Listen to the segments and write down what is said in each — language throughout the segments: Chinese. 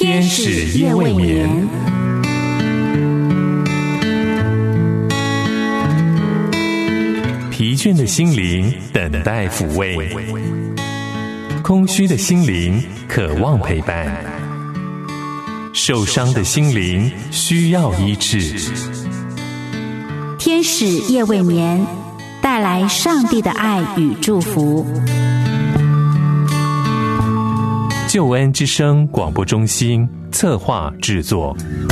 天使夜未眠。疲倦的心灵等待抚慰，空虚的心灵渴望陪伴，受伤的心灵需要医治。 天使夜未眠，带来上帝的爱与祝福。 救恩之声广播中心策划制作。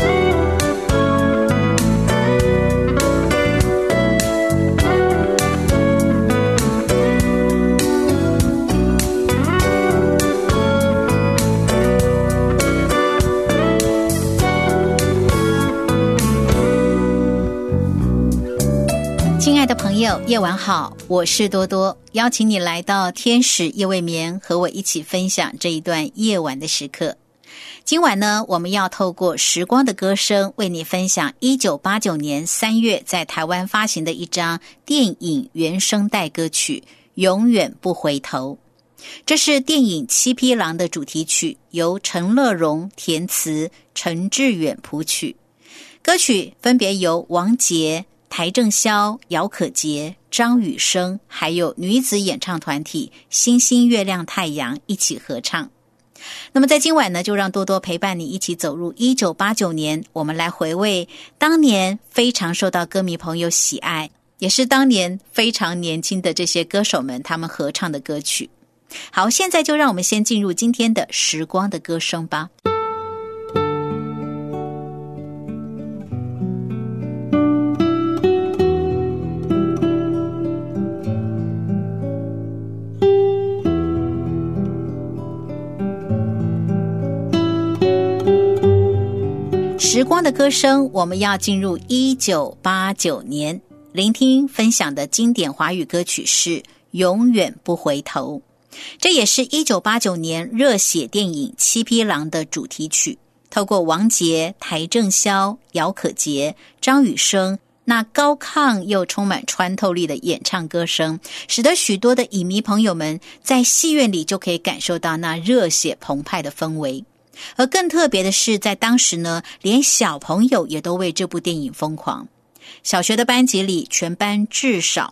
亲爱的朋友，夜晚好，我是多多，邀请你来到天使夜未眠，和我一起分享这一段夜晚的时刻。今晚呢，我们要透过时光的歌声，为你分享1989年3月在台湾发行的一张电影原声带歌曲《永远不回头》。这是电影《七匹狼》的主题曲，由陈乐融填词，陈志远谱曲。歌曲分别由王杰、邰正宵、姚可杰、张雨生，还有女子演唱团体星星月亮太阳一起合唱。那么在今晚呢，就让多多陪伴你一起走入1989年，我们来回味当年非常受到歌迷朋友喜爱，也是当年非常年轻的这些歌手们他们合唱的歌曲。好，现在就让我们先进入今天的时光的歌声吧。时光的歌声，我们要进入1989年，聆听分享的经典华语歌曲是《永远不回头》。这也是1989年热血电影《七匹狼》的主题曲，透过王杰、邰正宵、姚可杰、张雨生那高亢又充满穿透力的演唱歌声，使得许多的影迷朋友们在戏院里就可以感受到那热血澎湃的氛围。而更特别的是，在当时呢，连小朋友也都为这部电影疯狂。小学的班级里，全班至少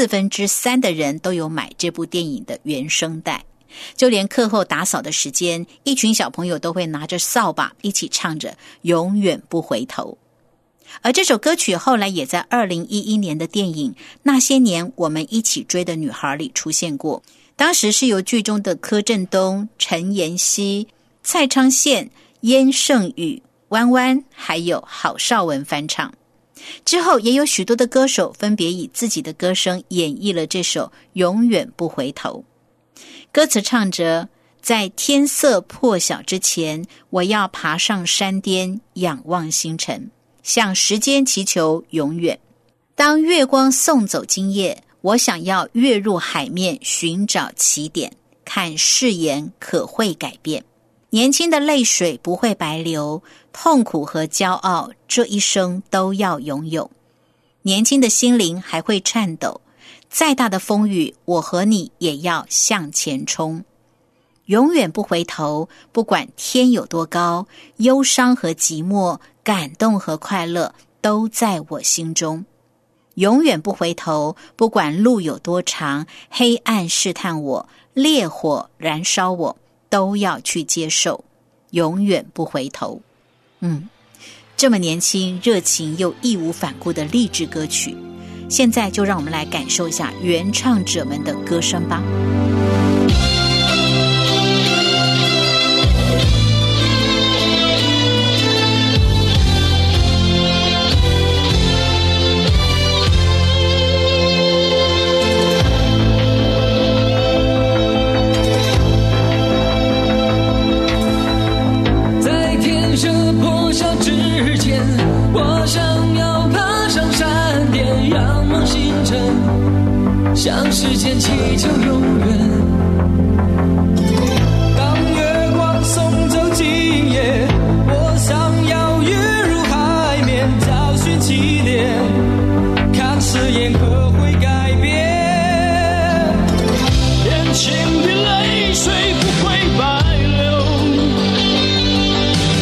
3/4的人都有买这部电影的原声带。就连课后打扫的时间，一群小朋友都会拿着扫把一起唱着《永远不回头》。而这首歌曲后来也在2011年的电影《那些年我们一起追的女孩》里出现过。当时是由剧中的柯震东、陈妍希、蔡昌宪、燕圣宇、弯弯还有郝邵文翻唱。之后也有许多的歌手分别以自己的歌声演绎了这首《永远不回头》。歌词唱着，在天色破晓之前，我要爬上山巅，仰望星辰，向时间祈求永远。当月光送走今夜，我想要跃入海面，寻找起点，看誓言可会改变。年轻的泪水不会白流，痛苦和骄傲这一生都要拥有。年轻的心灵还会颤抖，再大的风雨，我和你也要向前冲。永远不回头，不管天有多高，忧伤和寂寞，感动和快乐，都在我心中。永远不回头，不管路有多长，黑暗试探我，烈火燃烧我，都要去接受，永远不回头。这么年轻、热情又义无反顾的励志歌曲，现在就让我们来感受一下原唱者们的歌声吧。 向时间祈求永远。当月光送走今夜，我想要跃入海面，找寻起点，看誓言可会改变。眼前的泪水不会白流，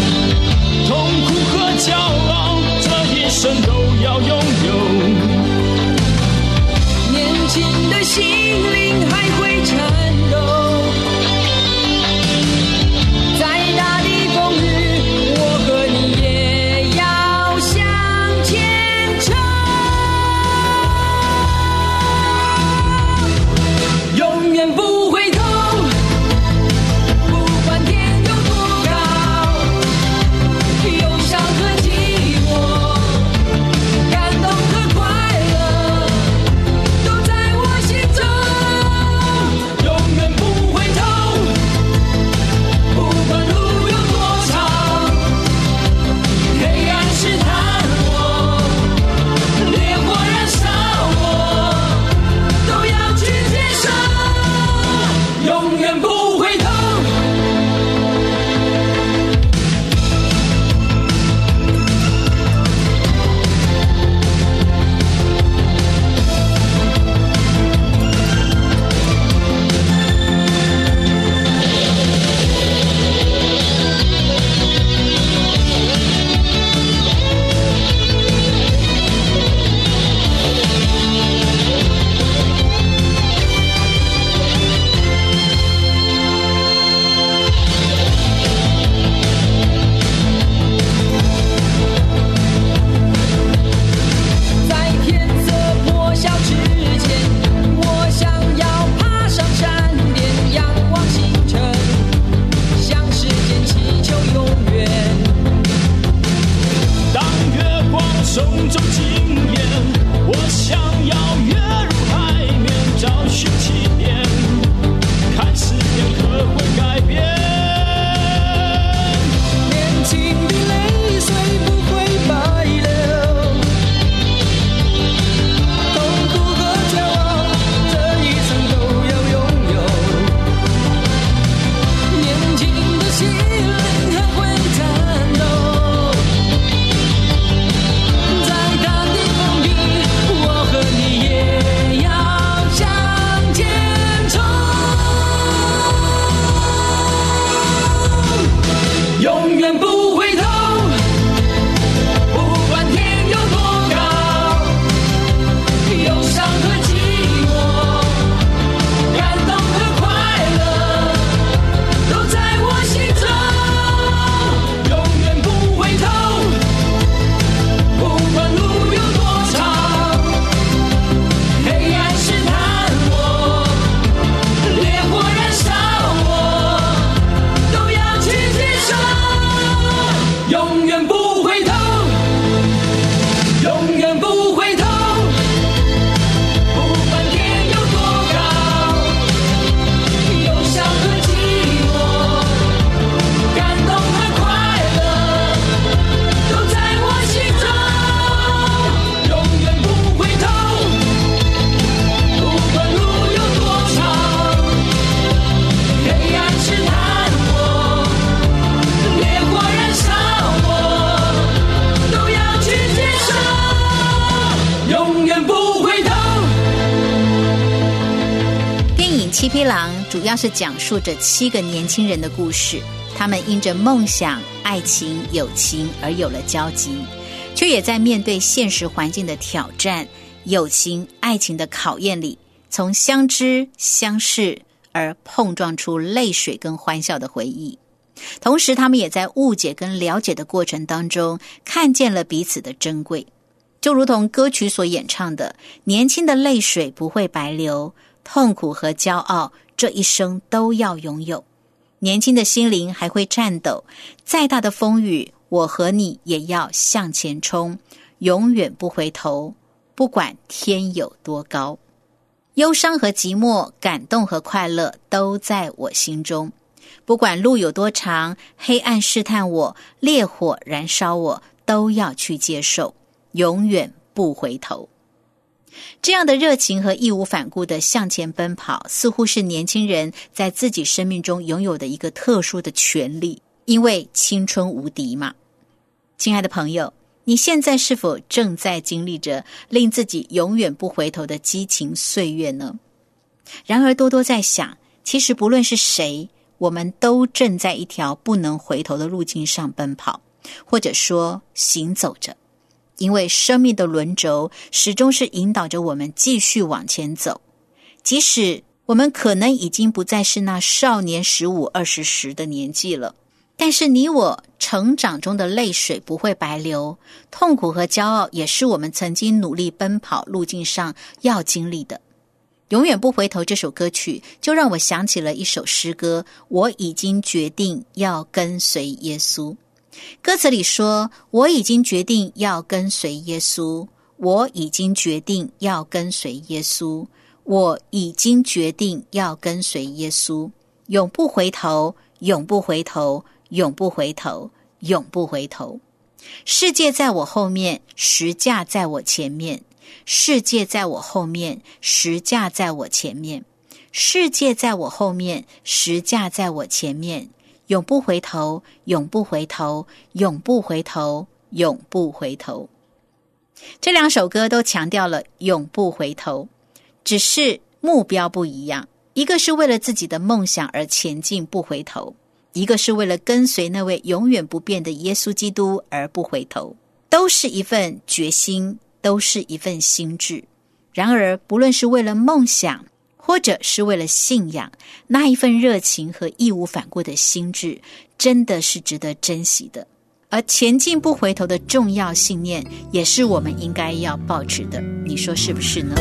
郎》主要是讲述着7个年轻人的故事，他们因着梦想、爱情、友情而有了交集，却也在面对现实环境的挑战、友情、爱情的考验里，从相知、相识而碰撞出泪水跟欢笑的回忆。同时他们也在误解跟了解的过程当中看见了彼此的珍贵，就如同歌曲所演唱的，年轻的泪水不会白流，痛苦和骄傲这一生都要拥有，年轻的心灵还会颤抖，再大的风雨我和你也要向前冲，永远不回头，不管天有多高。忧伤和寂寞，感动和快乐都在我心中，不管路有多长，黑暗试探我，烈火燃烧我，都要去接受，永远不回头。这样的热情和义无反顾的向前奔跑，似乎是年轻人在自己生命中拥有的一个特殊的权利，因为青春无敌嘛。亲爱的朋友，你现在是否正在经历着令自己永远不回头的激情岁月呢？然而多多在想，其实不论是谁，我们都正在一条不能回头的路径上奔跑，或者说行走着，因为生命的轮轴始终是引导着我们继续往前走。即使我们可能已经不再是那少年15、20时的年纪了，但是你我成长中的泪水不会白流，痛苦和骄傲也是我们曾经努力奔跑路径上要经历的。永远不回头这首歌曲就让我想起了一首诗歌，我已经决定要跟随耶稣。歌词里说，我已经决定要跟随耶稣，我已经决定要跟随耶稣，我已经决定要跟随耶稣，永不回头，永不回头，永不回头，永不回头。世界在我后面，十架在我前面，世界在我后面，十架在我前面，世界在我后面，十架在我前面，永不回头，永不回头，永不回头，永不回头。这2首歌都强调了永不回头，只是目标不一样，一个是为了自己的梦想而前进不回头，一个是为了跟随那位永远不变的耶稣基督而不回头，都是一份决心，都是一份心志。然而不论是为了梦想或者是为了信仰，那一份热情和义无反顾的心志真的是值得珍惜的。而前进不回头的重要信念也是我们应该要抱持的，你说是不是呢？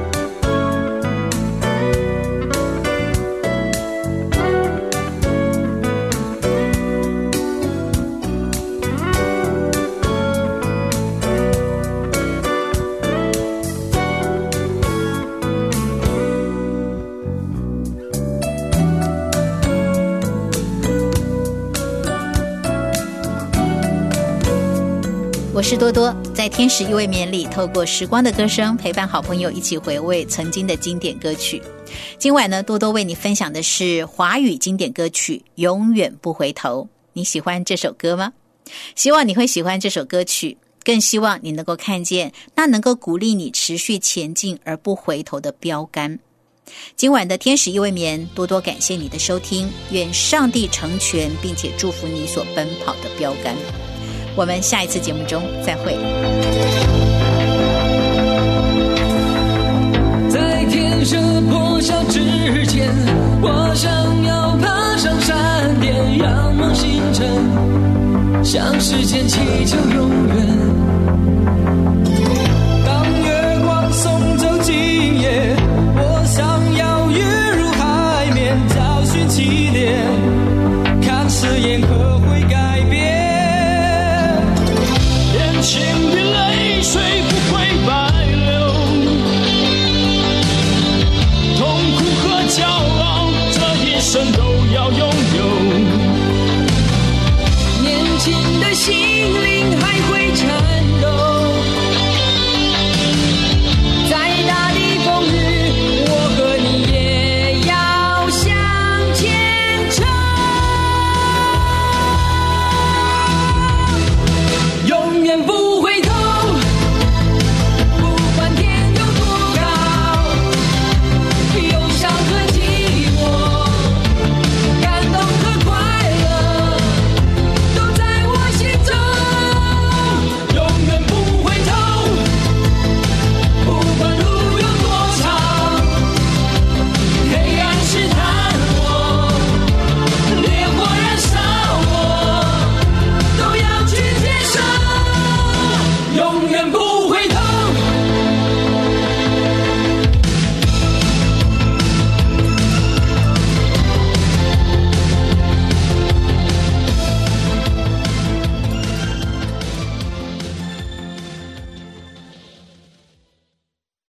我是多多，在天使一未眠里，透过时光的歌声陪伴好朋友一起回味曾经的经典歌曲。今晚呢，多多为你分享的是华语经典歌曲《永远不回头》。你喜欢这首歌吗？希望你会喜欢这首歌曲，更希望你能够看见那能够鼓励你持续前进而不回头的标杆。今晚的天使一未眠，多多感谢你的收听，愿上帝成全并且祝福你所奔跑的标杆。我们下一次节目中再会。 在天色破晓之前，我想要爬上山巅，仰望星辰，向时间祈求永远。当月光送走今夜，我想要跃入海面，找寻起点，看誓言可会改变。眼前的泪水不会白流，痛苦和骄傲这一生都要拥有。年轻的心灵